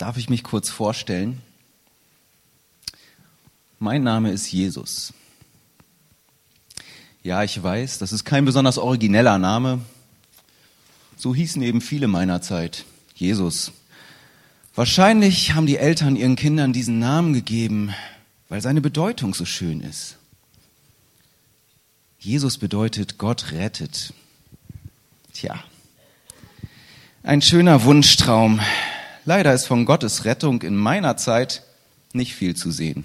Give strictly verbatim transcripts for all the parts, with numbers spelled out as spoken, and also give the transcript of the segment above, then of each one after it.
Darf ich mich kurz vorstellen? Mein Name ist Jesus. Ja, ich weiß, das ist kein besonders origineller Name. So hießen eben viele meiner Zeit. Jesus. Wahrscheinlich haben die Eltern ihren Kindern diesen Namen gegeben, weil seine Bedeutung so schön ist. Jesus bedeutet, Gott rettet. Tja, ein schöner Wunschtraum. Leider ist von Gottes Rettung in meiner Zeit nicht viel zu sehen.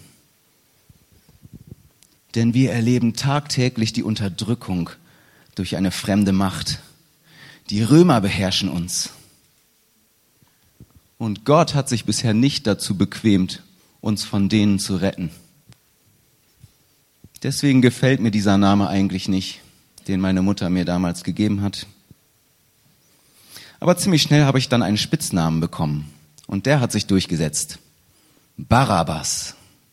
Denn wir erleben tagtäglich die Unterdrückung durch eine fremde Macht. Die Römer beherrschen uns. Und Gott hat sich bisher nicht dazu bequemt, uns von denen zu retten. Deswegen gefällt mir dieser Name eigentlich nicht, den meine Mutter mir damals gegeben hat. Aber ziemlich schnell habe ich dann einen Spitznamen bekommen. Und der hat sich durchgesetzt. Barabbas.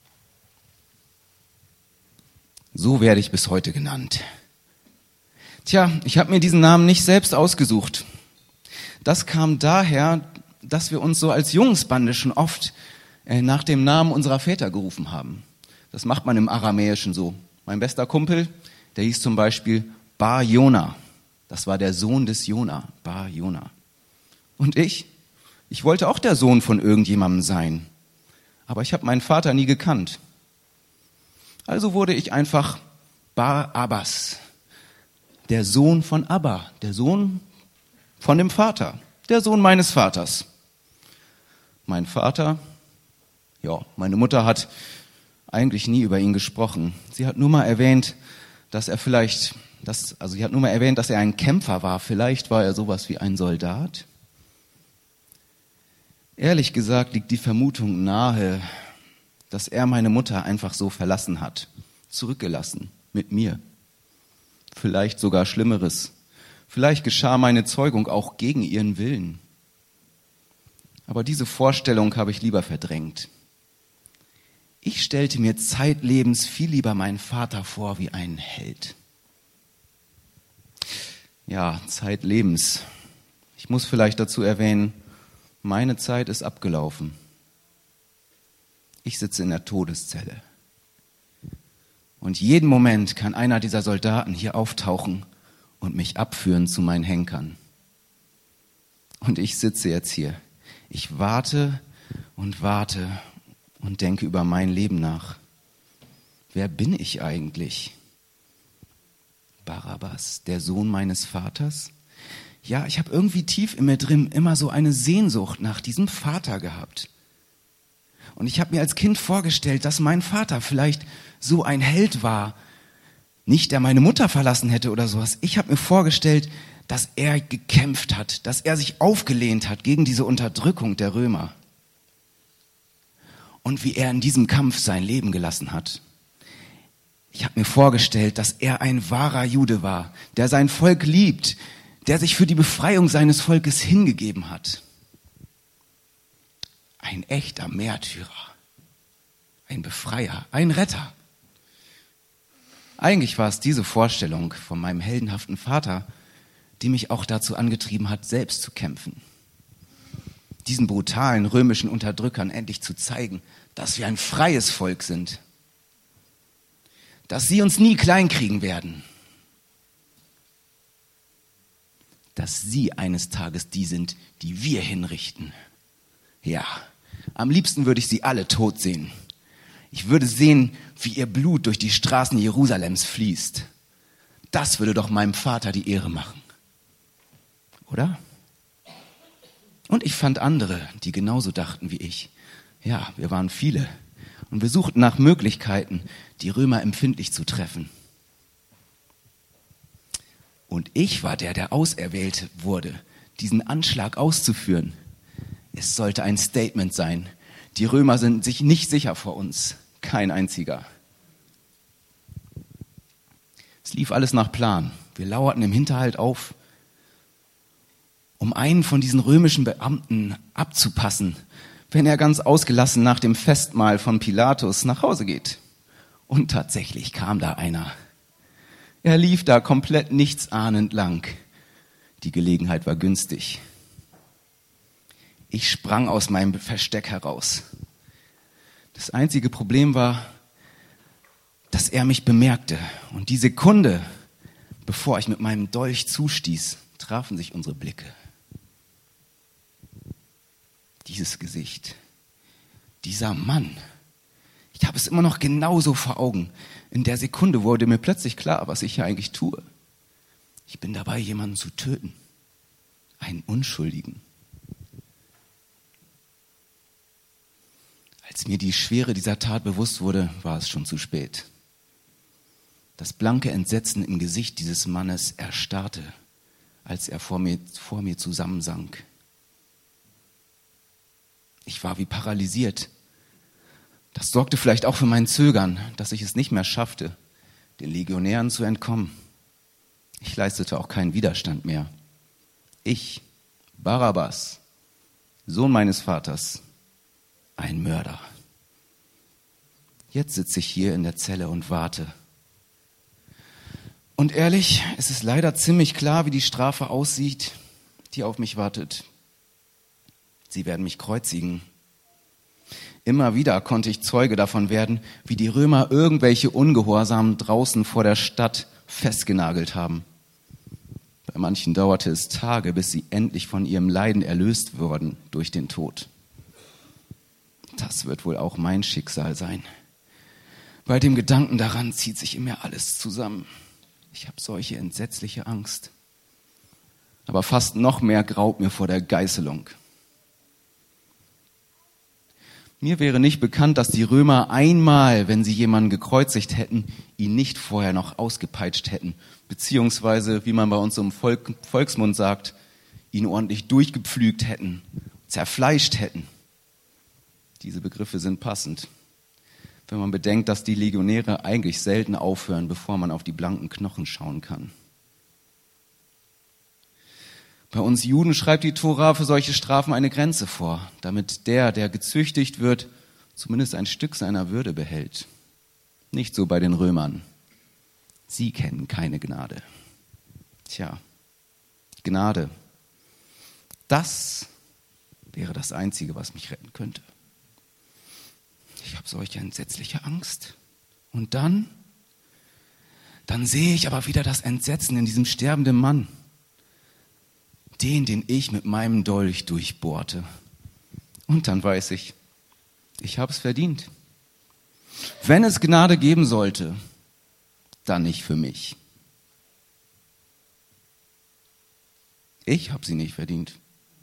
So werde ich bis heute genannt. Tja, ich habe mir diesen Namen nicht selbst ausgesucht. Das kam daher, dass wir uns so als Jungsbande schon oft äh, nach dem Namen unserer Väter gerufen haben. Das macht man im Aramäischen so. Mein bester Kumpel, der hieß zum Beispiel Bar Jona. Das war der Sohn des Jona, Bar Jona. Und ich? Ich wollte auch der Sohn von irgendjemandem sein. Aber ich habe meinen Vater nie gekannt. Also wurde ich einfach Bar Abbas, der Sohn von Abba, der Sohn von dem Vater, der Sohn meines Vaters. Mein Vater, ja, meine Mutter hat eigentlich nie über ihn gesprochen. Sie hat nur mal erwähnt, dass er vielleicht, dass, also sie hat nur mal erwähnt, dass er ein Kämpfer war. Vielleicht war er sowas wie ein Soldat. Ehrlich gesagt liegt die Vermutung nahe, dass er meine Mutter einfach so verlassen hat, zurückgelassen, mit mir. Vielleicht sogar Schlimmeres. Vielleicht geschah meine Zeugung auch gegen ihren Willen. Aber diese Vorstellung habe ich lieber verdrängt. Ich stellte mir zeitlebens viel lieber meinen Vater vor wie einen Held. Ja, zeitlebens. Ich muss vielleicht dazu erwähnen, meine Zeit ist abgelaufen. Ich sitze in der Todeszelle. Und jeden Moment kann einer dieser Soldaten hier auftauchen und mich abführen zu meinen Henkern. Und ich sitze jetzt hier. Ich warte und warte und denke über mein Leben nach. Wer bin ich eigentlich? Barabbas, der Sohn meines Vaters? Ja, ich habe irgendwie tief in mir drin immer so eine Sehnsucht nach diesem Vater gehabt. Und ich habe mir als Kind vorgestellt, dass mein Vater vielleicht so ein Held war. Nicht, der meine Mutter verlassen hätte oder sowas. Ich habe mir vorgestellt, dass er gekämpft hat, dass er sich aufgelehnt hat gegen diese Unterdrückung der Römer. Und wie er in diesem Kampf sein Leben gelassen hat. Ich habe mir vorgestellt, dass er ein wahrer Jude war, der sein Volk liebt, der sich für die Befreiung seines Volkes hingegeben hat. Ein echter Märtyrer, ein Befreier, ein Retter. Eigentlich war es diese Vorstellung von meinem heldenhaften Vater, die mich auch dazu angetrieben hat, selbst zu kämpfen. Diesen brutalen römischen Unterdrückern endlich zu zeigen, dass wir ein freies Volk sind. Dass sie uns nie kleinkriegen werden. Dass sie eines Tages die sind, die wir hinrichten. Ja, am liebsten würde ich sie alle tot sehen. Ich würde sehen, wie ihr Blut durch die Straßen Jerusalems fließt. Das würde doch meinem Vater die Ehre machen. Oder? Und ich fand andere, die genauso dachten wie ich. Ja, wir waren viele. Und wir suchten nach Möglichkeiten, die Römer empfindlich zu treffen. Und ich war der, der auserwählt wurde, diesen Anschlag auszuführen. Es sollte ein Statement sein. Die Römer sind sich nicht sicher vor uns. Kein einziger. Es lief alles nach Plan. Wir lauerten im Hinterhalt auf, um einen von diesen römischen Beamten abzupassen, wenn er ganz ausgelassen nach dem Festmahl von Pilatus nach Hause geht. Und tatsächlich kam da einer. Er lief da komplett nichtsahnend lang. Die Gelegenheit war günstig. Ich sprang aus meinem Versteck heraus. Das einzige Problem war, dass er mich bemerkte. Und die Sekunde, bevor ich mit meinem Dolch zustieß, trafen sich unsere Blicke. Dieses Gesicht, dieser Mann, ich habe es immer noch genauso vor Augen. In der Sekunde wurde mir plötzlich klar, was ich hier eigentlich tue. Ich bin dabei, jemanden zu töten. Einen Unschuldigen. Als mir die Schwere dieser Tat bewusst wurde, war es schon zu spät. Das blanke Entsetzen im Gesicht dieses Mannes erstarrte, als er vor mir, vor mir zusammensank. Ich war wie paralysiert. Das sorgte vielleicht auch für mein Zögern, dass ich es nicht mehr schaffte, den Legionären zu entkommen. Ich leistete auch keinen Widerstand mehr. Ich, Barabbas, Sohn meines Vaters, ein Mörder. Jetzt sitze ich hier in der Zelle und warte. Und ehrlich, es ist leider ziemlich klar, wie die Strafe aussieht, die auf mich wartet. Sie werden mich kreuzigen. Immer wieder konnte ich Zeuge davon werden, wie die Römer irgendwelche Ungehorsamen draußen vor der Stadt festgenagelt haben. Bei manchen dauerte es Tage, bis sie endlich von ihrem Leiden erlöst wurden durch den Tod. Das wird wohl auch mein Schicksal sein. Bei dem Gedanken daran zieht sich in mir alles zusammen. Ich habe solche entsetzliche Angst. Aber fast noch mehr graut mir vor der Geißelung. Mir wäre nicht bekannt, dass die Römer einmal, wenn sie jemanden gekreuzigt hätten, ihn nicht vorher noch ausgepeitscht hätten, beziehungsweise, wie man bei uns im Volk, Volksmund sagt, ihn ordentlich durchgepflügt hätten, zerfleischt hätten. Diese Begriffe sind passend, wenn man bedenkt, dass die Legionäre eigentlich selten aufhören, bevor man auf die blanken Knochen schauen kann. Bei uns Juden schreibt die Tora für solche Strafen eine Grenze vor, damit der, der gezüchtigt wird, zumindest ein Stück seiner Würde behält. Nicht so bei den Römern. Sie kennen keine Gnade. Tja, Gnade, das wäre das Einzige, was mich retten könnte. Ich habe solche entsetzliche Angst. Und dann, dann sehe ich aber wieder das Entsetzen in diesem sterbenden Mann. Den, den ich mit meinem Dolch durchbohrte. Und dann weiß ich, ich habe es verdient. Wenn es Gnade geben sollte, dann nicht für mich. Ich habe sie nicht verdient.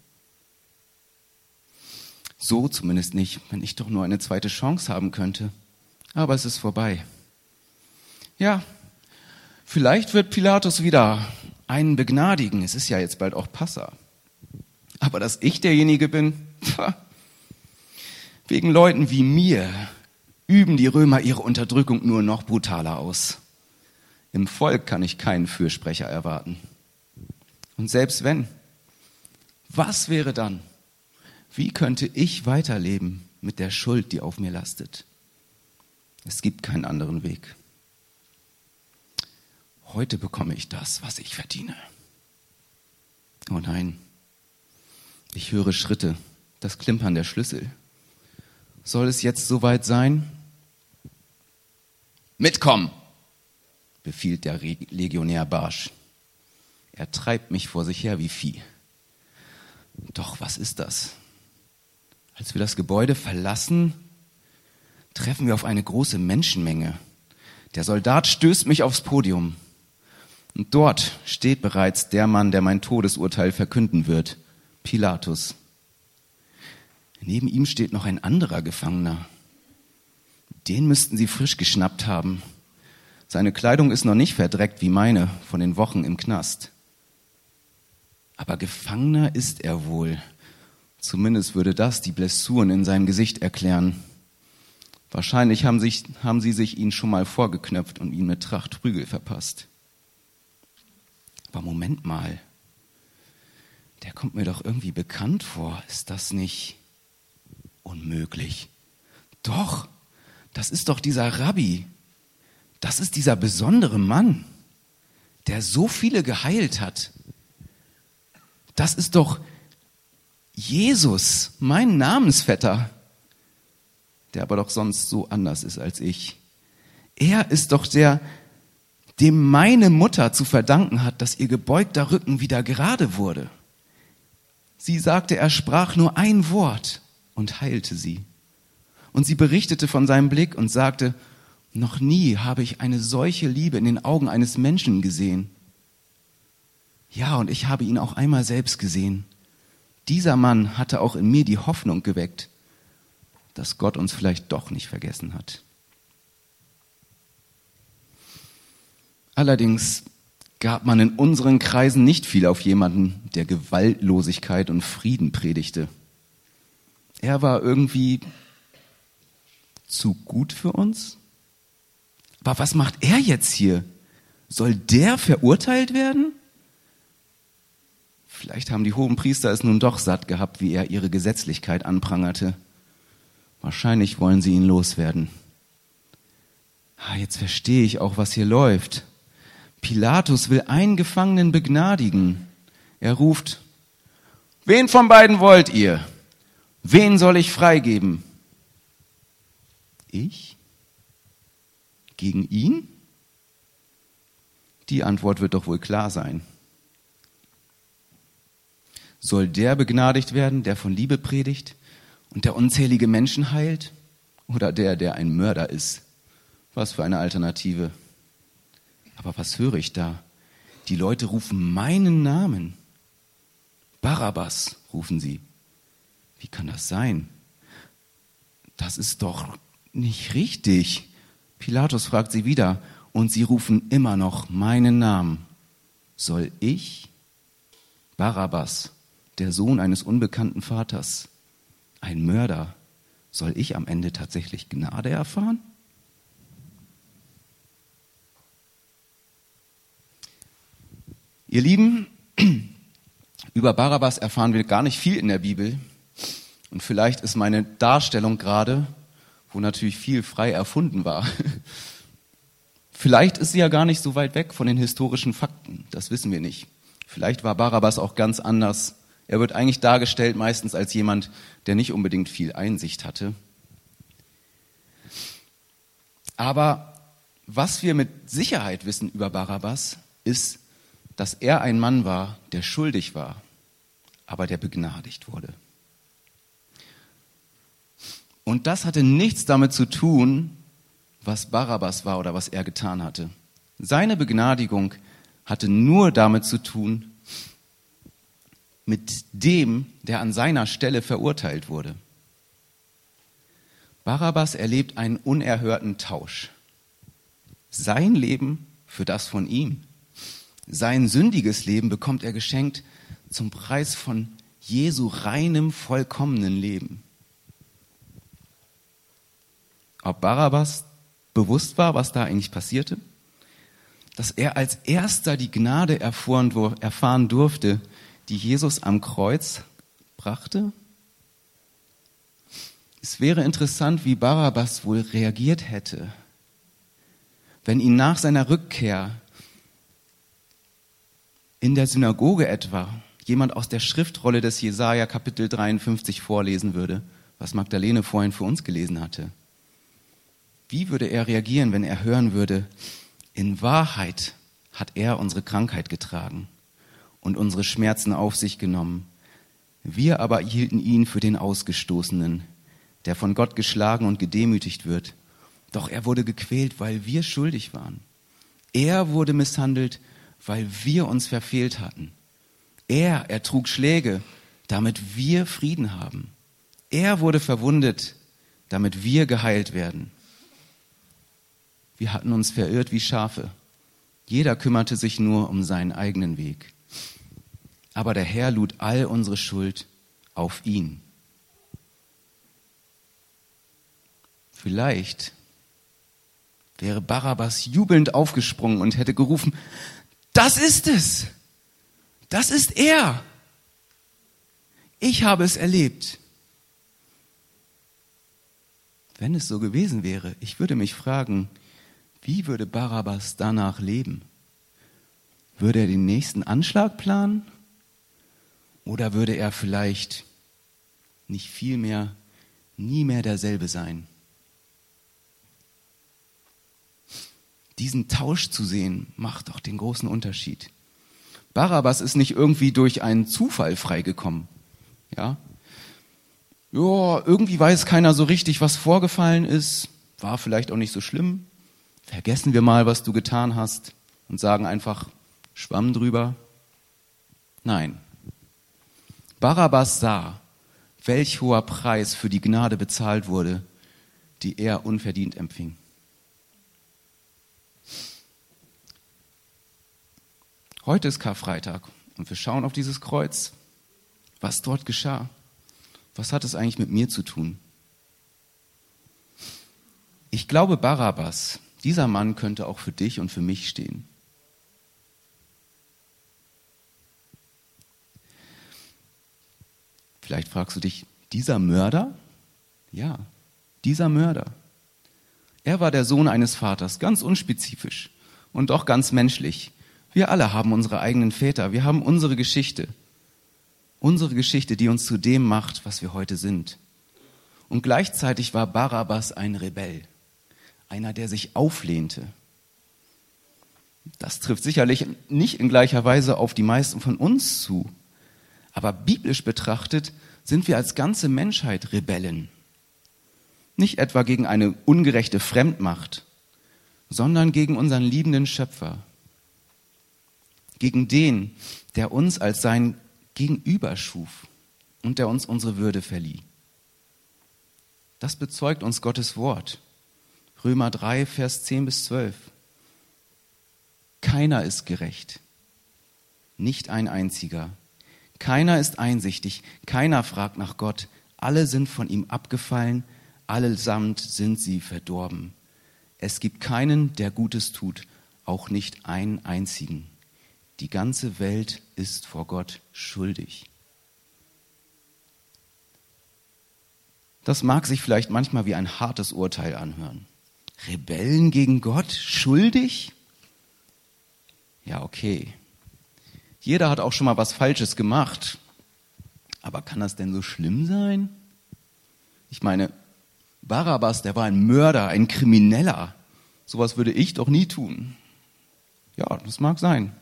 So zumindest nicht, wenn ich doch nur eine zweite Chance haben könnte. Aber es ist vorbei. Ja, vielleicht wird Pilatus wieder einen begnadigen. Es ist ja jetzt bald auch Passa. Aber dass ich derjenige bin, pah, wegen Leuten wie mir üben die Römer ihre Unterdrückung nur noch brutaler aus. Im Volk kann ich keinen Fürsprecher erwarten. Und selbst wenn, was wäre dann? Wie könnte ich weiterleben mit der Schuld, die auf mir lastet? Es gibt keinen anderen Weg. Heute bekomme ich das, was ich verdiene. Oh nein, ich höre Schritte, das Klimpern der Schlüssel. Soll es jetzt soweit sein? Mitkommen, befiehlt der Legionär barsch. Er treibt mich vor sich her wie Vieh. Doch was ist das? Als wir das Gebäude verlassen, treffen wir auf eine große Menschenmenge. Der Soldat stößt mich aufs Podium. Und dort steht bereits der Mann, der mein Todesurteil verkünden wird, Pilatus. Neben ihm steht noch ein anderer Gefangener. Den müssten sie frisch geschnappt haben. Seine Kleidung ist noch nicht verdreckt wie meine von den Wochen im Knast. Aber Gefangener ist er wohl. Zumindest würde das die Blessuren in seinem Gesicht erklären. Wahrscheinlich haben, sich, haben sie sich ihn schon mal vorgeknöpft und ihn mit Tracht Prügel verpasst. Aber Moment mal, der kommt mir doch irgendwie bekannt vor. Ist das nicht unmöglich? Doch, das ist doch dieser Rabbi. Das ist dieser besondere Mann, der so viele geheilt hat. Das ist doch Jesus, mein Namensvetter, der aber doch sonst so anders ist als ich. Er ist doch der, dem meine Mutter zu verdanken hat, dass ihr gebeugter Rücken wieder gerade wurde. Sie sagte, er sprach nur ein Wort und heilte sie. Und sie berichtete von seinem Blick und sagte, noch nie habe ich eine solche Liebe in den Augen eines Menschen gesehen. Ja, und ich habe ihn auch einmal selbst gesehen. Dieser Mann hatte auch in mir die Hoffnung geweckt, dass Gott uns vielleicht doch nicht vergessen hat. Allerdings gab man in unseren Kreisen nicht viel auf jemanden, der Gewaltlosigkeit und Frieden predigte. Er war irgendwie zu gut für uns. Aber was macht er jetzt hier? Soll der verurteilt werden? Vielleicht haben die hohen Priester es nun doch satt gehabt, wie er ihre Gesetzlichkeit anprangerte. Wahrscheinlich wollen sie ihn loswerden. Ah, jetzt verstehe ich auch, was hier läuft. Pilatus will einen Gefangenen begnadigen. Er ruft, wen von beiden wollt ihr? Wen soll ich freigeben? Ich? Gegen ihn? Die Antwort wird doch wohl klar sein. Soll der begnadigt werden, der von Liebe predigt und der unzählige Menschen heilt? Oder der, der ein Mörder ist? Was für eine Alternative. Aber was höre ich da? Die Leute rufen meinen Namen. Barabbas, rufen sie. Wie kann das sein? Das ist doch nicht richtig. Pilatus fragt sie wieder und sie rufen immer noch meinen Namen. Soll ich, Barabbas, der Sohn eines unbekannten Vaters, ein Mörder, soll ich am Ende tatsächlich Gnade erfahren? Ihr Lieben, über Barabbas erfahren wir gar nicht viel in der Bibel. Und vielleicht ist meine Darstellung gerade, wo natürlich viel frei erfunden war, vielleicht ist sie ja gar nicht so weit weg von den historischen Fakten. Das wissen wir nicht. Vielleicht war Barabbas auch ganz anders. Er wird eigentlich dargestellt meistens als jemand, der nicht unbedingt viel Einsicht hatte. Aber was wir mit Sicherheit wissen über Barabbas, ist, dass er ein Mann war, der schuldig war, aber der begnadigt wurde. Und das hatte nichts damit zu tun, was Barabbas war oder was er getan hatte. Seine Begnadigung hatte nur damit zu tun, mit dem, der an seiner Stelle verurteilt wurde. Barabbas erlebt einen unerhörten Tausch. Sein Leben für das von ihm. Sein sündiges Leben bekommt er geschenkt zum Preis von Jesu reinem, vollkommenen Leben. Ob Barabbas bewusst war, was da eigentlich passierte? Dass er als erster die Gnade erfahren durfte, die Jesus am Kreuz brachte? Es wäre interessant, wie Barabbas wohl reagiert hätte, wenn ihn nach seiner Rückkehr in der Synagoge etwa jemand aus der Schriftrolle des Jesaja Kapitel dreiundfünfzig vorlesen würde, was Magdalene vorhin für uns gelesen hatte. Wie würde er reagieren, wenn er hören würde, in Wahrheit hat er unsere Krankheit getragen und unsere Schmerzen auf sich genommen. Wir aber hielten ihn für den Ausgestoßenen, der von Gott geschlagen und gedemütigt wird. Doch er wurde gequält, weil wir schuldig waren. Er wurde misshandelt, weil wir uns verfehlt hatten. Er ertrug Schläge, damit wir Frieden haben. Er wurde verwundet, damit wir geheilt werden. Wir hatten uns verirrt wie Schafe. Jeder kümmerte sich nur um seinen eigenen Weg. Aber der Herr lud all unsere Schuld auf ihn. Vielleicht wäre Barabbas jubelnd aufgesprungen und hätte gerufen, das ist es! Das ist er! Ich habe es erlebt. Wenn es so gewesen wäre, ich würde mich fragen, wie würde Barabbas danach leben? Würde er den nächsten Anschlag planen? Oder würde er vielleicht nicht vielmehr nie mehr derselbe sein? Diesen Tausch zu sehen, macht doch den großen Unterschied. Barabbas ist nicht irgendwie durch einen Zufall freigekommen. Ja, ja, irgendwie weiß keiner so richtig, was vorgefallen ist. War vielleicht auch nicht so schlimm. Vergessen wir mal, was du getan hast und sagen einfach, Schwamm drüber. Nein. Barabbas sah, welch hoher Preis für die Gnade bezahlt wurde, die er unverdient empfing. Heute ist Karfreitag und wir schauen auf dieses Kreuz. Was dort geschah? Was hat es eigentlich mit mir zu tun? Ich glaube, Barabbas, dieser Mann könnte auch für dich und für mich stehen. Vielleicht fragst du dich, dieser Mörder? Ja, dieser Mörder. Er war der Sohn eines Vaters, ganz unspezifisch und doch ganz menschlich. Wir alle haben unsere eigenen Väter, wir haben unsere Geschichte. Unsere Geschichte, die uns zu dem macht, was wir heute sind. Und gleichzeitig war Barabbas ein Rebell, einer, der sich auflehnte. Das trifft sicherlich nicht in gleicher Weise auf die meisten von uns zu. Aber biblisch betrachtet sind wir als ganze Menschheit Rebellen. Nicht etwa gegen eine ungerechte Fremdmacht, sondern gegen unseren liebenden Schöpfer. Gegen den, der uns als sein Gegenüber schuf und der uns unsere Würde verlieh. Das bezeugt uns Gottes Wort. Römer drei, Vers zehn bis zwölf. Keiner ist gerecht, nicht ein einziger. Keiner ist einsichtig, keiner fragt nach Gott. Alle sind von ihm abgefallen, allesamt sind sie verdorben. Es gibt keinen, der Gutes tut, auch nicht einen einzigen. Die ganze Welt ist vor Gott schuldig. Das mag sich vielleicht manchmal wie ein hartes Urteil anhören. Rebellen gegen Gott? Schuldig? Ja, okay. Jeder hat auch schon mal was Falsches gemacht. Aber kann das denn so schlimm sein? Ich meine, Barabbas, der war ein Mörder, ein Krimineller. Sowas würde ich doch nie tun. Ja, das mag sein.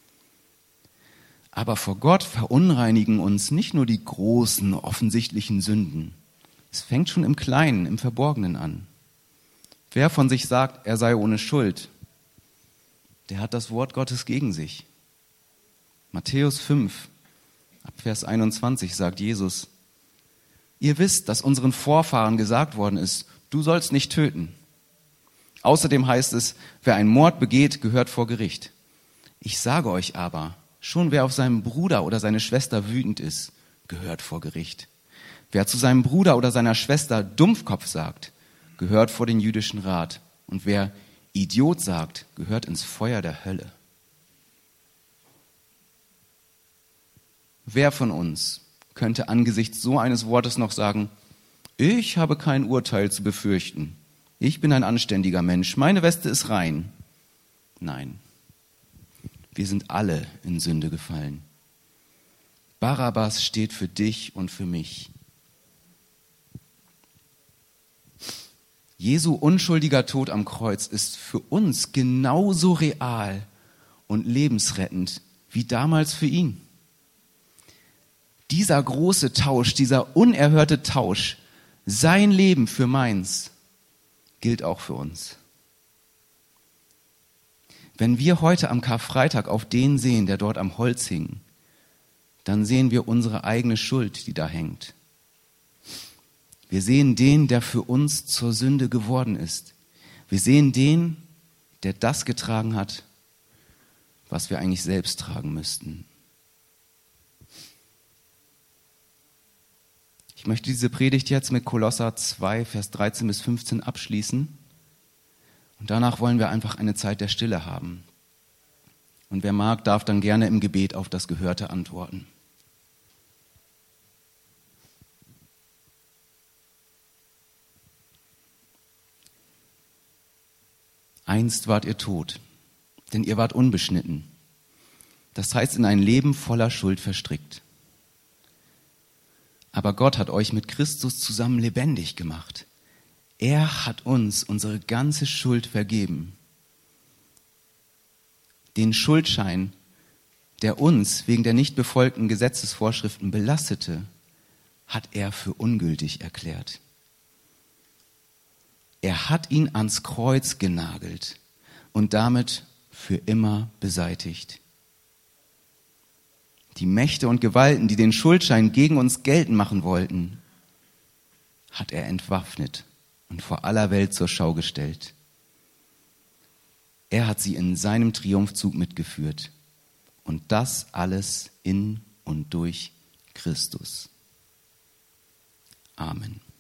Aber vor Gott verunreinigen uns nicht nur die großen, offensichtlichen Sünden. Es fängt schon im Kleinen, im Verborgenen an. Wer von sich sagt, er sei ohne Schuld, der hat das Wort Gottes gegen sich. Matthäus fünf, ab Vers einundzwanzig sagt Jesus, ihr wisst, dass unseren Vorfahren gesagt worden ist, du sollst nicht töten. Außerdem heißt es, wer einen Mord begeht, gehört vor Gericht. Ich sage euch aber, schon wer auf seinen Bruder oder seine Schwester wütend ist, gehört vor Gericht. Wer zu seinem Bruder oder seiner Schwester Dumpfkopf sagt, gehört vor den jüdischen Rat. Und wer Idiot sagt, gehört ins Feuer der Hölle. Wer von uns könnte angesichts so eines Wortes noch sagen, ich habe kein Urteil zu befürchten. Ich bin ein anständiger Mensch. Meine Weste ist rein. Nein. Wir sind alle in Sünde gefallen. Barabbas steht für dich und für mich. Jesu unschuldiger Tod am Kreuz ist für uns genauso real und lebensrettend wie damals für ihn. Dieser große Tausch, dieser unerhörte Tausch, sein Leben für meins, gilt auch für uns. Wenn wir heute am Karfreitag auf den sehen, der dort am Holz hing, dann sehen wir unsere eigene Schuld, die da hängt. Wir sehen den, der für uns zur Sünde geworden ist. Wir sehen den, der das getragen hat, was wir eigentlich selbst tragen müssten. Ich möchte diese Predigt jetzt mit Kolosser zwei, Vers dreizehn bis fünfzehn abschließen. Und danach wollen wir einfach eine Zeit der Stille haben. Und wer mag, darf dann gerne im Gebet auf das Gehörte antworten. Einst wart ihr tot, denn ihr wart unbeschnitten. Das heißt, in ein Leben voller Schuld verstrickt. Aber Gott hat euch mit Christus zusammen lebendig gemacht. Er hat uns unsere ganze Schuld vergeben. Den Schuldschein, der uns wegen der nicht befolgten Gesetzesvorschriften belastete, hat er für ungültig erklärt. Er hat ihn ans Kreuz genagelt und damit für immer beseitigt. Die Mächte und Gewalten, die den Schuldschein gegen uns geltend machen wollten, hat er entwaffnet und vor aller Welt zur Schau gestellt. Er hat sie in seinem Triumphzug mitgeführt. Und das alles in und durch Christus. Amen.